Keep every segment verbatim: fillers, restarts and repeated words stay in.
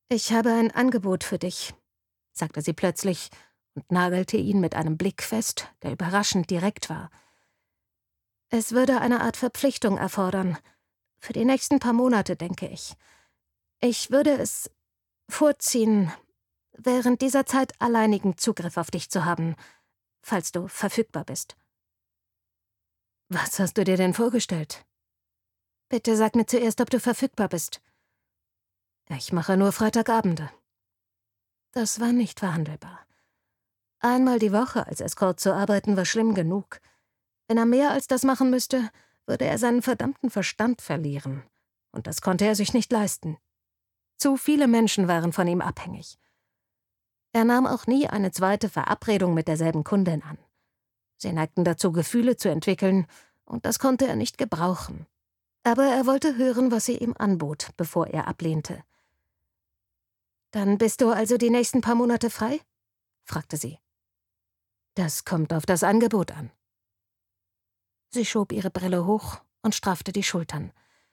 Ich habe ein Angebot für dich, sagte sie plötzlich und nagelte ihn mit einem Blick fest, der überraschend direkt war. Es würde eine Art Verpflichtung erfordern. Für die nächsten paar Monate, denke ich. Ich würde es vorziehen, während dieser Zeit alleinigen Zugriff auf dich zu haben, falls du verfügbar bist. Was hast du dir denn vorgestellt? Bitte sag mir zuerst, ob du verfügbar bist. Ich mache nur Freitagabende. Das war nicht verhandelbar. Einmal die Woche als Escort zu arbeiten war schlimm genug. Wenn er mehr als das machen müsste, würde er seinen verdammten Verstand verlieren. Und das konnte er sich nicht leisten. Zu viele Menschen waren von ihm abhängig. Er nahm auch nie eine zweite Verabredung mit derselben Kundin an. Sie neigten dazu, Gefühle zu entwickeln, und das konnte er nicht gebrauchen. Aber er wollte hören, was sie ihm anbot, bevor er ablehnte. »Dann bist du also die nächsten paar Monate frei?« fragte sie. »Das kommt auf das Angebot an.« Sie schob ihre Brille hoch und straffte die Schultern.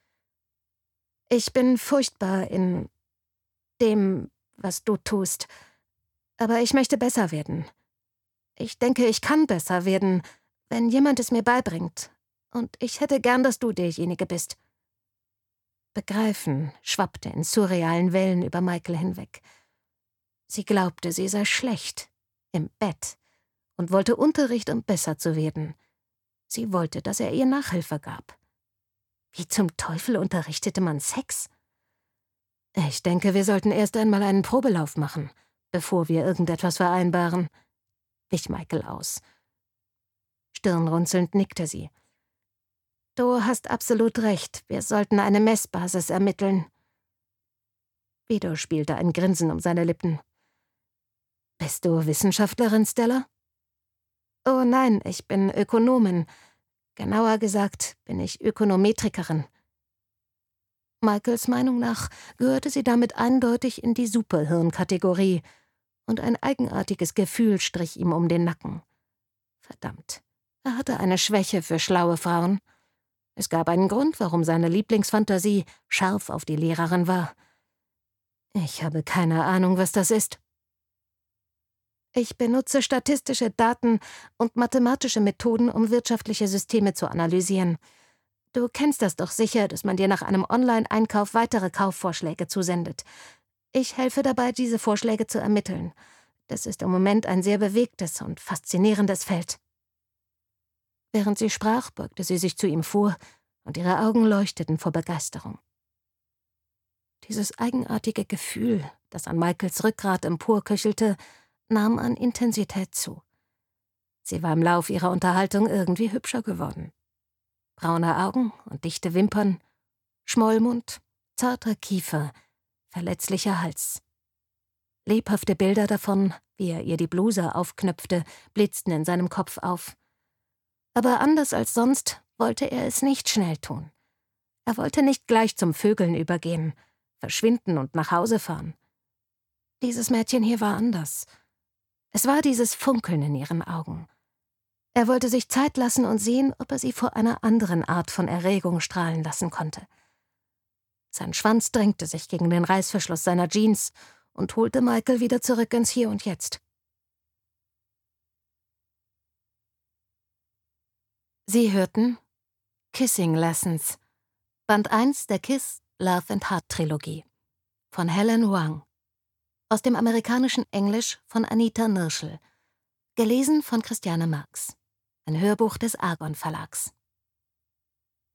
»Ich bin furchtbar in dem, was du tust, aber ich möchte besser werden. Ich denke, ich kann besser werden, wenn jemand es mir beibringt, und ich hätte gern, dass du derjenige bist.« Begreifen schwappte in surrealen Wellen über Michael hinweg. Sie glaubte, sie sei schlecht, im Bett, und wollte Unterricht, um besser zu werden. Sie wollte, dass er ihr Nachhilfe gab. Wie zum Teufel unterrichtete man Sex? »Ich denke, wir sollten erst einmal einen Probelauf machen, bevor wir irgendetwas vereinbaren«, wich Michael aus. Stirnrunzelnd nickte sie. »Du hast absolut recht, wir sollten eine Messbasis ermitteln.« Wieder spielte ein Grinsen um seine Lippen. »Bist du Wissenschaftlerin, Stella?« »Oh nein, ich bin Ökonomin. Genauer gesagt bin ich Ökonometrikerin.« Michaels Meinung nach gehörte sie damit eindeutig in die Superhirn-Kategorie, und ein eigenartiges Gefühl strich ihm um den Nacken. Verdammt, er hatte eine Schwäche für schlaue Frauen. Es gab einen Grund, warum seine Lieblingsfantasie scharf auf die Lehrerin war. »Ich habe keine Ahnung, was das ist.« »Ich benutze statistische Daten und mathematische Methoden, um wirtschaftliche Systeme zu analysieren. Du kennst das doch sicher, dass man dir nach einem Online-Einkauf weitere Kaufvorschläge zusendet. Ich helfe dabei, diese Vorschläge zu ermitteln. Das ist im Moment ein sehr bewegtes und faszinierendes Feld.« Während sie sprach, beugte sie sich zu ihm vor, und ihre Augen leuchteten vor Begeisterung. Dieses eigenartige Gefühl, das an Michaels Rückgrat emporköchelte, nahm an Intensität zu. Sie war im Lauf ihrer Unterhaltung irgendwie hübscher geworden. Braune Augen und dichte Wimpern, Schmollmund, zarter Kiefer, verletzlicher Hals. Lebhafte Bilder davon, wie er ihr die Bluse aufknöpfte, blitzten in seinem Kopf auf. Aber anders als sonst wollte er es nicht schnell tun. Er wollte nicht gleich zum Vögeln übergehen, verschwinden und nach Hause fahren. Dieses Mädchen hier war anders. Es war dieses Funkeln in ihren Augen. Er wollte sich Zeit lassen und sehen, ob er sie vor einer anderen Art von Erregung strahlen lassen konnte. Sein Schwanz drängte sich gegen den Reißverschluss seiner Jeans und holte Michael wieder zurück ins Hier und Jetzt. Sie hörten Kissing Lessons, Band eins der Kiss, Love and Heart Trilogie von Helen Hoang, aus dem amerikanischen Englisch von Anita Nirschl, gelesen von Christiane Marx, ein Hörbuch des Argon Verlags.